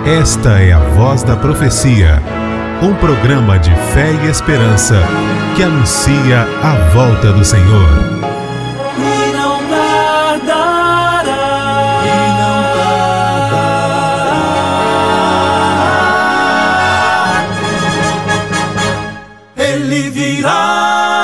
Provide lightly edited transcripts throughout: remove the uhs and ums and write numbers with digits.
Esta é a Voz da Profecia, um programa de fé e esperança que anuncia a volta do Senhor. E não tardará, Ele virá.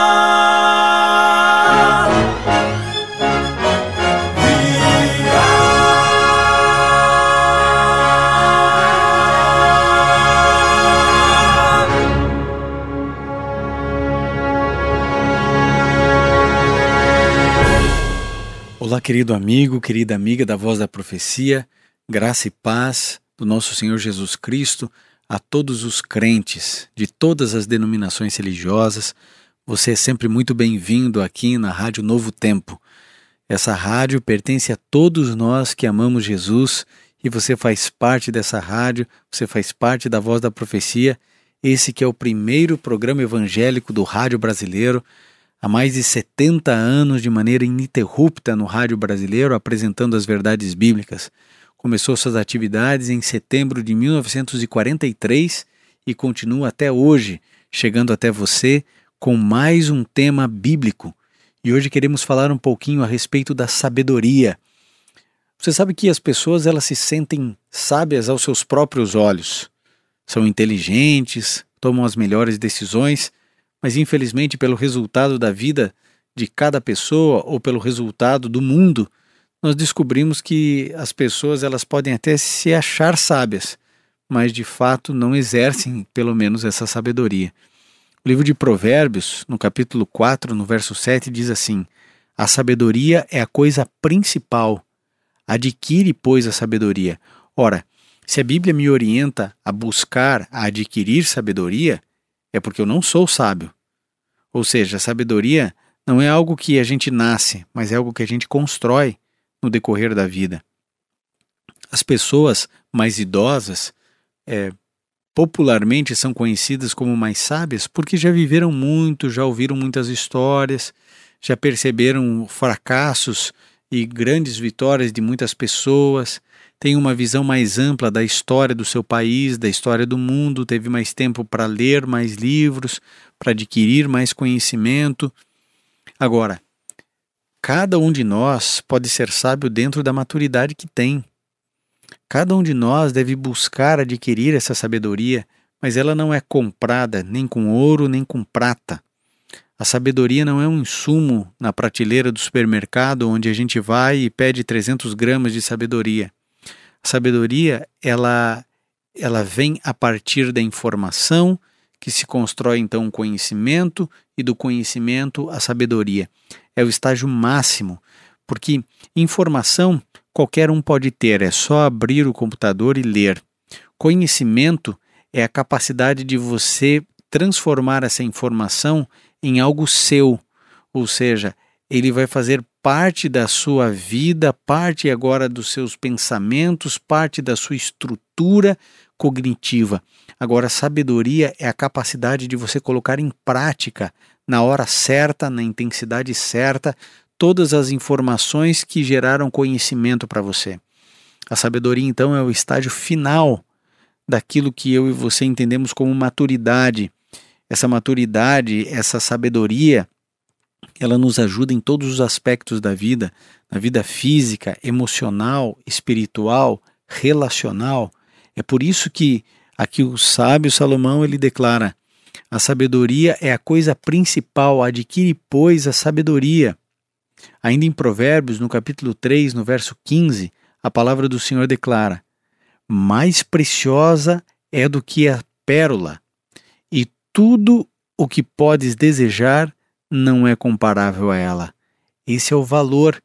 Olá, querido amigo, querida amiga da Voz da Profecia, graça e paz do nosso Senhor Jesus Cristo a todos os crentes de todas as denominações religiosas. Você é sempre muito bem-vindo aqui na Rádio Novo Tempo. Essa rádio pertence a todos nós que amamos Jesus e você faz parte dessa rádio, você faz parte da Voz da Profecia, esse que é o primeiro programa evangélico do rádio brasileiro, há mais de 70 anos de maneira ininterrupta no rádio brasileiro, apresentando as verdades bíblicas. Começou suas atividades em setembro de 1943 e continua até hoje, chegando até você com mais um tema bíblico. E hoje queremos falar um pouquinho a respeito da sabedoria. Você sabe que as pessoas elas se sentem sábias aos seus próprios olhos. São inteligentes, tomam as melhores decisões, mas infelizmente pelo resultado da vida de cada pessoa ou pelo resultado do mundo, nós descobrimos que as pessoas elas podem até se achar sábias, mas de fato não exercem pelo menos essa sabedoria. O livro de Provérbios, no capítulo 4, no verso 7, diz assim: a sabedoria é a coisa principal, adquire, pois, a sabedoria. Ora, se a Bíblia me orienta a buscar, a adquirir sabedoria, é porque eu não sou sábio. Ou seja, a sabedoria não é algo que a gente nasce, mas é algo que a gente constrói no decorrer da vida. As pessoas mais idosas popularmente são conhecidas como mais sábias porque já viveram muito, já ouviram muitas histórias, já perceberam fracassos e grandes vitórias de muitas pessoas, tem uma visão mais ampla da história do seu país, da história do mundo, teve mais tempo para ler mais livros, para adquirir mais conhecimento. Agora, cada um de nós pode ser sábio dentro da maturidade que tem. Cada um de nós deve buscar adquirir essa sabedoria, mas ela não é comprada nem com ouro nem com prata. A sabedoria não é um insumo na prateleira do supermercado onde a gente vai e pede 300 gramas de sabedoria. A sabedoria, ela vem a partir da informação, que se constrói então o conhecimento, e do conhecimento a sabedoria. É o estágio máximo, porque informação qualquer um pode ter, é só abrir o computador e ler. Conhecimento é a capacidade de você transformar essa informação em algo seu, ou seja, ele vai fazer parte da sua vida, parte agora dos seus pensamentos, parte da sua estrutura cognitiva. Agora, sabedoria é a capacidade de você colocar em prática, na hora certa, na intensidade certa, todas as informações que geraram conhecimento para você. A sabedoria, então, é o estágio final daquilo que eu e você entendemos como maturidade. Essa maturidade, essa sabedoria, ela nos ajuda em todos os aspectos da vida, na vida física, emocional, espiritual, relacional. É por isso que aqui o sábio Salomão ele declara: a sabedoria é a coisa principal, adquire, pois, a sabedoria. Ainda em Provérbios, no capítulo 3, no verso 15, a palavra do Senhor declara: mais preciosa é do que a pérola, e tudo o que podes desejar não é comparável a ela. Esse é o valor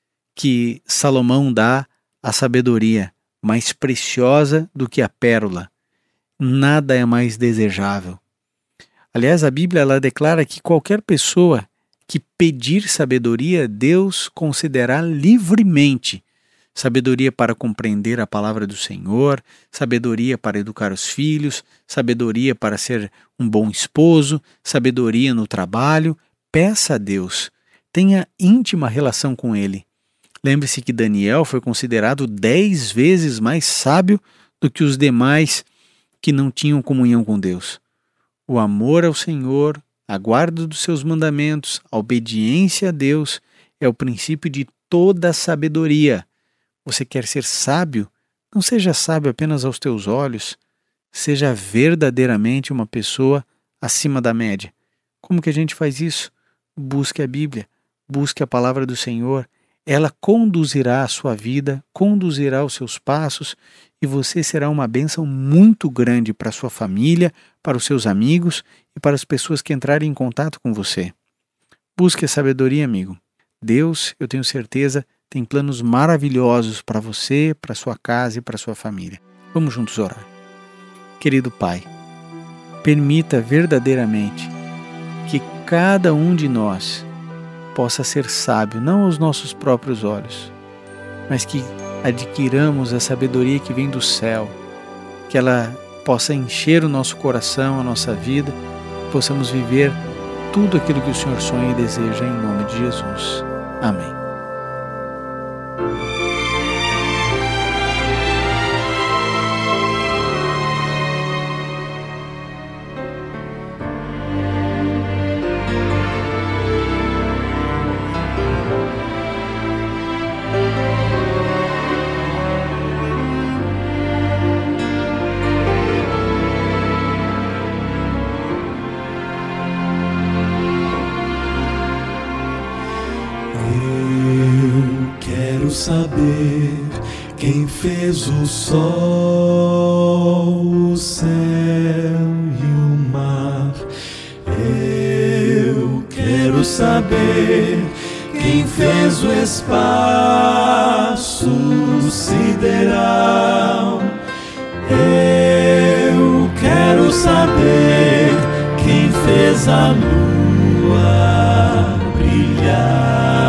que Salomão dá à sabedoria, mais preciosa do que a pérola. Nada é mais desejável. Aliás, a Bíblia ela declara que qualquer pessoa que pedir sabedoria, Deus considerará livremente. Sabedoria para compreender a palavra do Senhor, sabedoria para educar os filhos, sabedoria para ser um bom esposo, sabedoria no trabalho. Peça a Deus, tenha íntima relação com Ele. Lembre-se que Daniel foi considerado 10 vezes mais sábio do que os demais que não tinham comunhão com Deus. O amor ao Senhor, a guarda dos seus mandamentos, a obediência a Deus é o princípio de toda a sabedoria. Você quer ser sábio? Não seja sábio apenas aos teus olhos. Seja verdadeiramente uma pessoa acima da média. Como que a gente faz isso? Busque a Bíblia, busque a palavra do Senhor. Ela conduzirá a sua vida, conduzirá os seus passos e você será uma bênção muito grande para a sua família, para os seus amigos e para as pessoas que entrarem em contato com você. Busque a sabedoria, amigo. Deus, eu tenho certeza, tem planos maravilhosos para você, para sua casa e para sua família. Vamos juntos orar. Querido Pai, permita verdadeiramente que cada um de nós possa ser sábio, não aos nossos próprios olhos, mas que adquiramos a sabedoria que vem do céu, que ela possa encher o nosso coração, a nossa vida, possamos viver tudo aquilo que o Senhor sonha e deseja em nome de Jesus. Amém. Saber quem fez o sol, o céu e o mar. Eu quero saber quem fez o espaço sideral. Eu quero saber quem fez a lua brilhar.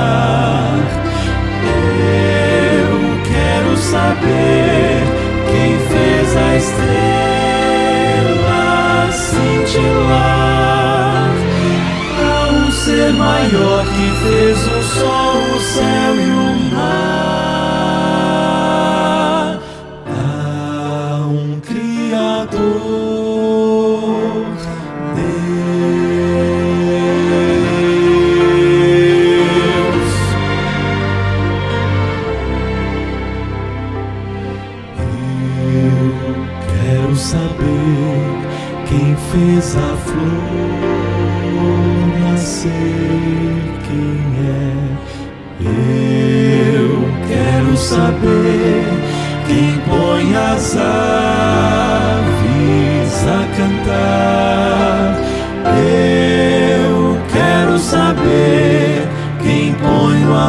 Saber quem fez a estrela cintilar. Há um ser maior que fez o sol, o céu e o mar. Há um Criador, Deus. Quero saber quem fez a flor nascer, quem é. Eu quero saber quem põe as aves a cantar. Eu quero saber quem põe o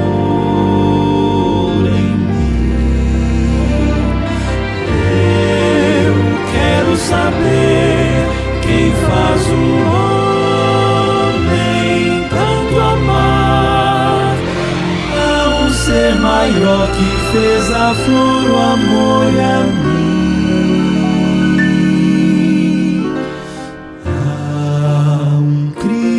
amor em mim. Saber quem faz o homem tanto amar. Há um ser maior que fez a flor, o amor e a mim. Há um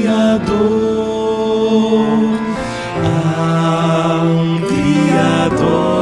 Criador, há um Criador.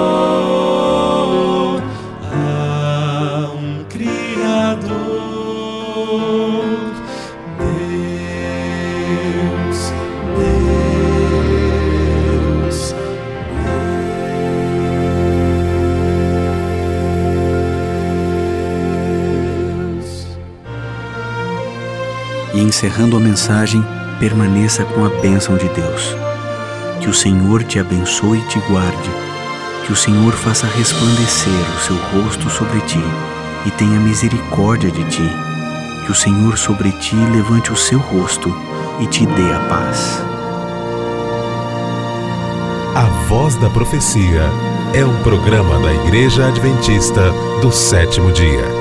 E encerrando a mensagem, permaneça com a bênção de Deus. Que o Senhor te abençoe e te guarde. Que o Senhor faça resplandecer o seu rosto sobre ti e tenha misericórdia de ti. Que o Senhor sobre ti levante o seu rosto e te dê a paz. A Voz da Profecia é um programa da Igreja Adventista do Sétimo Dia.